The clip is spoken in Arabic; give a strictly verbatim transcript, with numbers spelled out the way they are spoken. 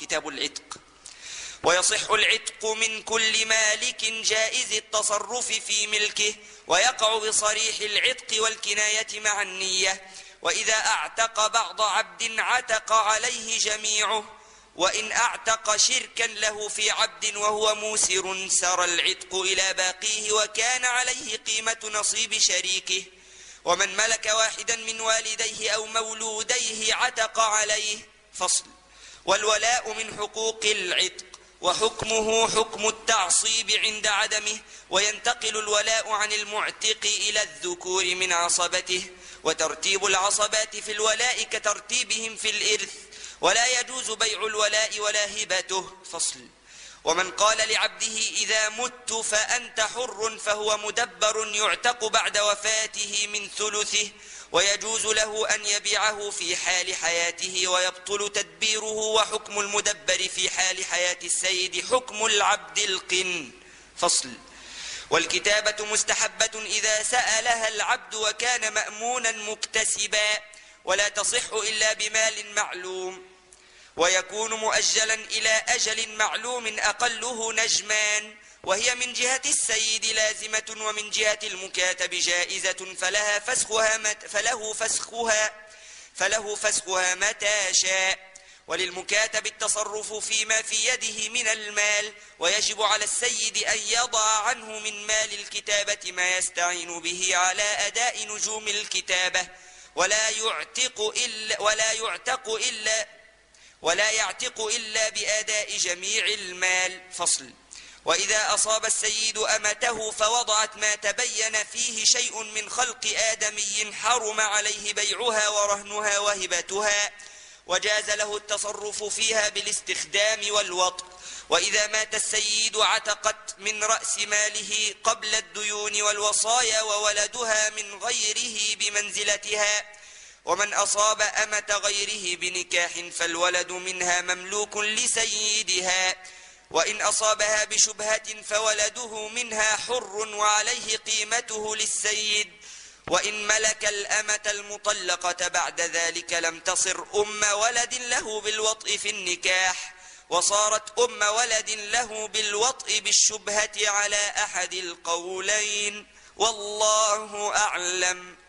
كتاب العتق. ويصح العتق من كل مالك جائز التصرف في ملكه، ويقع بصريح العتق والكناية مع النية. وإذا أعتق بعض عبد عتق عليه جميعه، وإن أعتق شركا له في عبد وهو موسر سرى العتق إلى باقيه، وكان عليه قيمة نصيب شريكه. ومن ملك واحدا من والديه أو مولوديه عتق عليه. فصل. والولاء من حقوق العتق، وحكمه حكم التعصيب عند عدمه، وينتقل الولاء عن المعتق إلى الذكور من عصبته. وترتيب العصبات في الولاء كترتيبهم في الإرث، ولا يجوز بيع الولاء ولا هبته. فصل. ومن قال لعبده إذا مت فأنت حر فهو مدبر يعتق بعد وفاته من ثلثه، ويجوز له أن يبيعه في حال حياته ويبطل تدبيره. وحكم المدبر في حال حياة السيد حكم العبد القن. فصل. والكتابة مستحبة إذا سألها العبد وكان مأمونا مكتسبا، ولا تصح إلا بمال معلوم، ويكون مؤجلا إلى أجل معلوم أقله نجمان. وهي من جهة السيد لازمة، ومن جهة المكاتب جائزة، فلها فسخها مت فله فسخها فله فسخها متى شاء. وللمكاتب التصرف فيما في يده من المال، ويجب على السيد أن يضع عنه من مال الكتابة ما يستعين به على أداء نجوم الكتابة، ولا يعتق إلا ولا يعتق إلا ولا يعتق إلا بأداء جميع المال. فصل. وإذا أصاب السيد أمته فوضعت ما تبين فيه شيء من خلق آدمي حرم عليه بيعها ورهنها وهبتها، وجاز له التصرف فيها بالاستخدام والوطء. وإذا مات السيد عتقت من رأس ماله قبل الديون والوصايا، وولدها من غيره بمنزلتها. ومن أصاب أمة غيره بنكاح فالولد منها مملوك لسيدها، وإن أصابها بشبهة فولده منها حر وعليه قيمته للسيد. وإن ملك الأمة المطلقة بعد ذلك لم تصر أم ولد له بالوطء في النكاح، وصارت أم ولد له بالوطء بالشبهة على أحد القولين، والله أعلم.